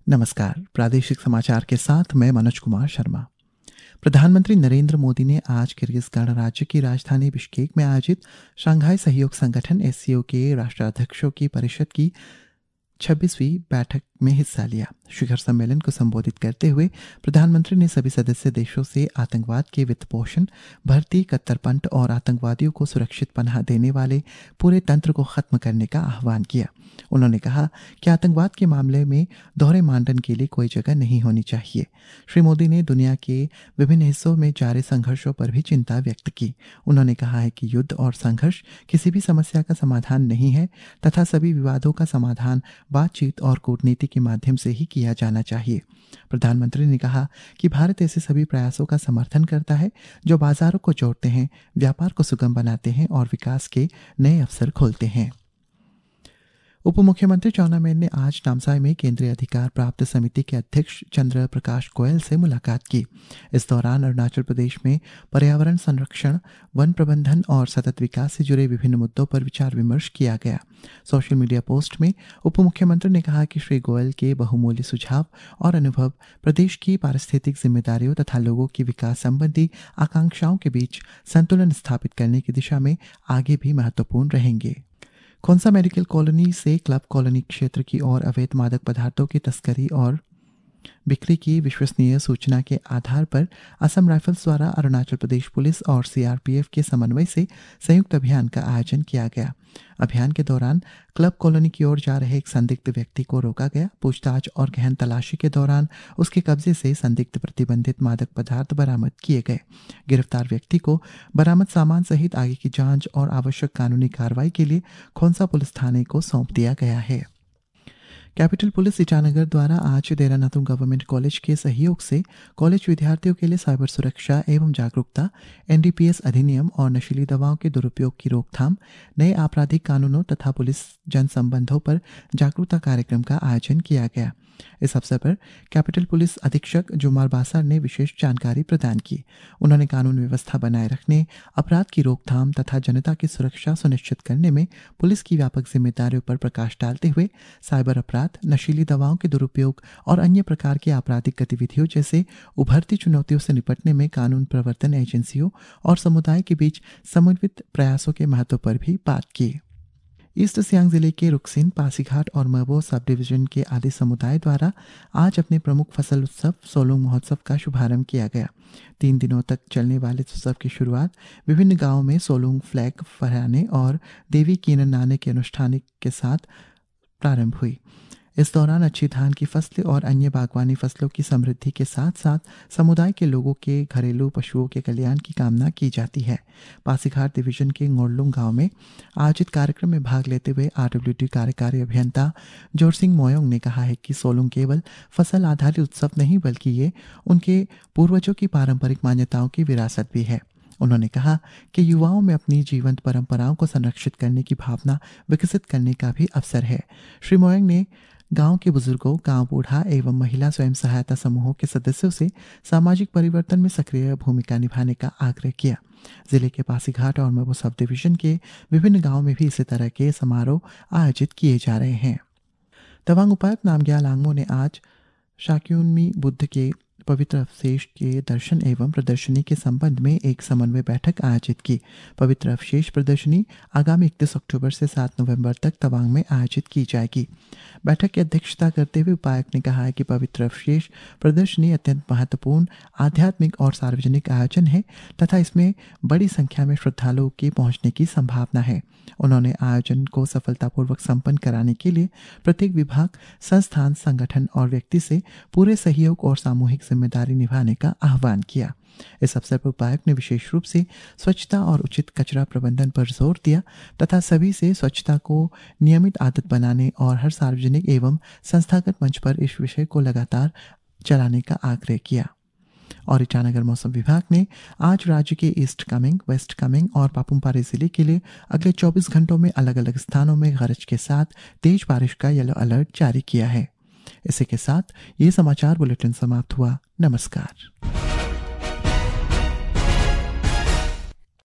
नमस्कार। प्रादेशिक समाचार के साथ मैं मनोज कुमार शर्मा। प्रधानमंत्री नरेंद्र मोदी ने आज किर्गिस्तान राज्य की राजधानी बिश्केक में आयोजित शंघाई सहयोग संगठन एससीओ के राष्ट्राध्यक्षों की परिषद की 26वीं बैठक में हिस्सा लिया। शिखर सम्मेलन को संबोधित करते हुए प्रधानमंत्री ने सभी सदस्य देशों से आतंकवाद के वित्तपोषण, भर्ती, कट्टरपंथ और आतंकवादियों को सुरक्षित पनाह देने वाले पूरे तंत्र को खत्म करने का आह्वान किया। उन्होंने कहा कि आतंकवाद के मामले में दोहरे मानदंड के लिए कोई जगह नहीं होनी चाहिए। श्री मोदी ने दुनिया के विभिन्न हिस्सों में जारी संघर्षों पर भी चिंता व्यक्त की। उन्होंने कहा है कि युद्ध और संघर्ष किसी भी समस्या का समाधान नहीं है तथा सभी विवादों का समाधान बातचीत और कूटनीति के माध्यम से ही किया जाना चाहिए। प्रधानमंत्री ने कहा कि भारत ऐसे सभी प्रयासों का समर्थन करता है जो बाजारों को जोड़ते हैं, व्यापार को सुगम बनाते हैं और विकास के नए अवसर खोलते हैं। उप मुख्यमंत्री चाउना मेन ने आज नामसाई में केंद्रीय अधिकार प्राप्त समिति के अध्यक्ष चंद्र प्रकाश गोयल से मुलाकात की। इस दौरान अरुणाचल प्रदेश में पर्यावरण संरक्षण, वन प्रबंधन और सतत विकास से जुड़े विभिन्न मुद्दों पर विचार विमर्श किया गया। सोशल मीडिया पोस्ट में उप मुख्यमंत्री ने कहा कि श्री गोयल के बहुमूल्य सुझाव और अनुभव प्रदेश की पारिस्थितिक जिम्मेदारियों तथा लोगों की विकास संबंधी आकांक्षाओं के बीच संतुलन स्थापित करने की दिशा में आगे भी महत्वपूर्ण रहेंगे। खोंसा मेडिकल कॉलोनी से क्लब कॉलोनी क्षेत्र की ओर अवैध मादक पदार्थों की तस्करी और बिक्री की विश्वसनीय सूचना के आधार पर असम राइफल्स द्वारा अरुणाचल प्रदेश पुलिस और सीआरपीएफ के समन्वय से संयुक्त अभियान का आयोजन किया गया। अभियान के दौरान क्लब कॉलोनी की ओर जा रहे एक संदिग्ध व्यक्ति को रोका गया। पूछताछ और गहन तलाशी के दौरान उसके कब्जे से संदिग्ध प्रतिबंधित मादक पदार्थ बरामद किए गए। गिरफ्तार व्यक्ति को बरामद सामान सहित आगे की जांच और आवश्यक कानूनी कार्रवाई के लिए खोंसा पुलिस थाने को सौंप दिया गया है। कैपिटल पुलिस ईटानगर द्वारा आज देरा नातुंग गवर्नमेंट कॉलेज के सहयोग से कॉलेज विद्यार्थियों के लिए साइबर सुरक्षा एवं जागरूकता, एनडीपीएस अधिनियम और नशीली दवाओं के दुरुपयोग की रोकथाम, नए आपराधिक कानूनों तथा पुलिस जन संबंधों पर जागरूकता कार्यक्रम का आयोजन किया गया। इस अवसर पर कैपिटल पुलिस अधीक्षक जुमार बासर ने विशेष जानकारी प्रदान की। उन्होंने कानून व्यवस्था बनाए रखने, अपराध की रोकथाम तथा जनता की सुरक्षा सुनिश्चित करने में पुलिस की व्यापक जिम्मेदारियों पर प्रकाश डालते हुए साइबर अपराध, नशीली दवाओं के दुरुपयोग और अन्य प्रकार की आपराधिक गतिविधियों जैसे उभरती चुनौतियों से निपटने में कानून प्रवर्तन एजेंसियों और समुदाय के बीच समन्वित प्रयासों के महत्व पर भी बात की। ईस्ट सियांग जिले के रुकसिन, पासीघाट और मबो सब डिवीजन के आदि समुदाय द्वारा आज अपने प्रमुख फसल उत्सव सोलुंग महोत्सव का शुभारंभ किया गया। 3 दिनों तक चलने वाले इस उत्सव की शुरुआत विभिन्न गांवों में सोलुंग फ्लैग फहराने और देवी कीनन नाने के अनुष्ठान के साथ प्रारंभ हुई। इस दौरान अच्छी धान की फसलें और अन्य बागवानी फसलों की समृद्धि के साथ साथ समुदाय के लोगों के घरेलू पशुओं के कल्याण की कामना की जाती है। पासीघाट डिवीजन के गोरलुंग गांव में आयोजित कार्यक्रम में भाग लेते हुए आरडब्ल्यूटी कार्यकारी अभियंता जोरसिंह मोयोंग ने कहा है कि सोलुंग केवल फसल आधारित उत्सव नहीं बल्कि ये उनके पूर्वजों की पारंपरिक मान्यताओं की विरासत भी है। उन्होंने कहा कि युवाओं में अपनी जीवंत परंपराओं को संरक्षित करने की भावना विकसित करने का भी अवसर है। श्री मोयोंग ने गांव के बुजुर्गों, गांव बूढ़ा एवं महिला स्वयं सहायता समूहों के सदस्यों से सामाजिक परिवर्तन में सक्रिय भूमिका निभाने का आग्रह किया। जिले के पासीघाट और मबो सब डिवीजन के विभिन्न गांवों में भी इसी तरह के समारोह आयोजित किए जा रहे हैं। तवांग उपायुक्त नामग्याल आंगमो ने आज शाक्योनी बुद्ध के पवित्र अवशेष के दर्शन एवं प्रदर्शनी के संबंध में एक समन्वय बैठक आयोजित की। पवित्र अवशेष प्रदर्शनी आगामी 31 अक्टूबर से 7 नवंबर तक तवांग में आयोजित की जाएगी। बैठक की अध्यक्षता करते हुए उपायुक्त ने कहा है कि पवित्र अवशेष प्रदर्शनी अत्यंत महत्वपूर्ण आध्यात्मिक और सार्वजनिक आयोजन है तथा इसमें बड़ी संख्या में श्रद्धालुओं के पहुंचने की संभावना है। उन्होंने आयोजन को सफलतापूर्वक संपन्न कराने के लिए प्रत्येक विभाग, संस्थान, संगठन और व्यक्ति से पूरे सहयोग और सामूहिक जिम्मेदारी निभाने का आह्वान किया। इस अवसर पर उपायुक्त ने विशेष रूप से स्वच्छता और उचित कचरा प्रबंधन पर जोर दिया तथा सभी से स्वच्छता को नियमित आदत बनाने और हर सार्वजनिक एवं संस्थागत मंच पर इस विषय को लगातार चलाने का आग्रह किया। और ईटानगर मौसम विभाग ने आज राज्य के ईस्ट कामेंग, वेस्ट कामेंग और पापुमपारे जिले के लिए अगले 24 घंटों में अलग अलग स्थानों में गरज के साथ तेज बारिश का येलो अलर्ट जारी किया है। इसी के साथ ये समाचार बुलेटिन समाप्त हुआ। नमस्कार।